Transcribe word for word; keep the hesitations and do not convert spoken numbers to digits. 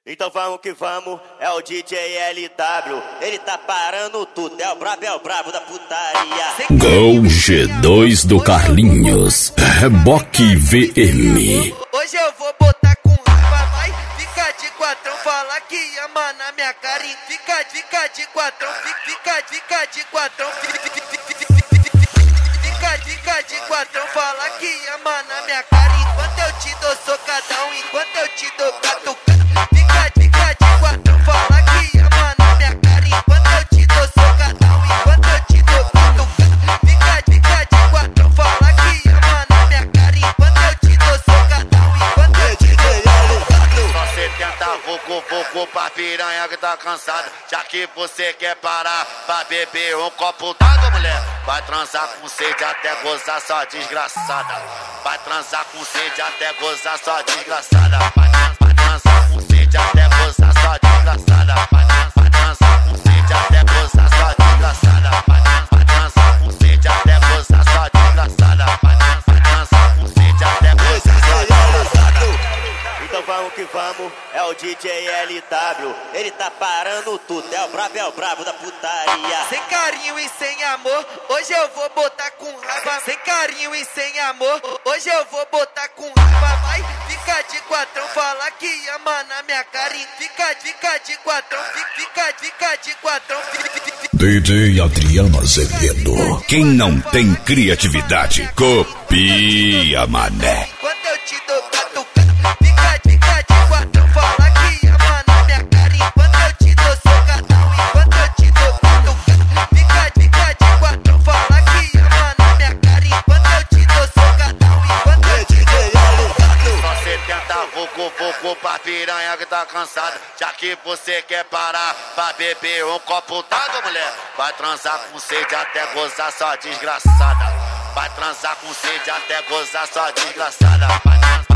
Então vamos que vamos, é o D J L W. Ele tá parando tudo, é o brabo, é o brabo da putaria. Gol G dois do Carlinhos, Reboque V M. Hoje eu vou botar com raiva, vai. Fica de quatrão, fala que ama na minha cara. Fica, fica de quatrão, fica, fica de quatrão. Fica, fica de quatrão, fala que ama na minha cara. Enquanto eu te dou socadão, enquanto eu te dou catucão. Fica, fica de quatrão, fala que ama na minha cara. Enquanto eu te dou socadão, enquanto eu te dou catucão. Fica, fica de quatrão, fala que ama na minha cara. Enquanto eu te dou socadão, enquanto eu te dou catucão. Só setenta vucu vucu pra piranha que tá cansada. Já que você quer parar pra beber um copo d'água, mulher, vai transar com sede até gozar só desgraçada. Vai transar com sede até gozar só desgraçada. Vai, trans, vai transar com sede até gozar só desgraçada. Vai, trans, vai transar com sede até gozar só desgraçada. Vai, trans, vai transar com sede até gozar só desgraçada. Vai, trans, vai transar com sede até gozar só desgraçada. Então vamos que vamos, é o D J L W. Ele tá parando tudo, é o brabo, é o brabo da putaria. Sem carinho e sem amor, hoje eu vou botar com raiva. Sem carinho e sem amor, hoje eu vou botar com raiva. Vai, fica de quatrão, fala que ama na minha cara. Fica, fica de quatrão, fica, fica de quatrão. D J Adriano Azevedo. Quem não tem criatividade, copia, mané. Quando eu te dou catucão, fica, fica de quatrão, fala que ama na minha cara. Enquanto eu te dou socadão, enquanto eu te dou catucão. Fica, fica de quatrão, fala que ama na minha cara. Enquanto eu te dou socadão, enquanto eu te dou catucão. Só setenta vucu vucu pra piranha que tá cansada. Já que você quer parar pra beber um copo d'água, mulher, vai transar com sede até gozar só desgraçada. Vai transar com sede até gozar só desgraçada. Vai transar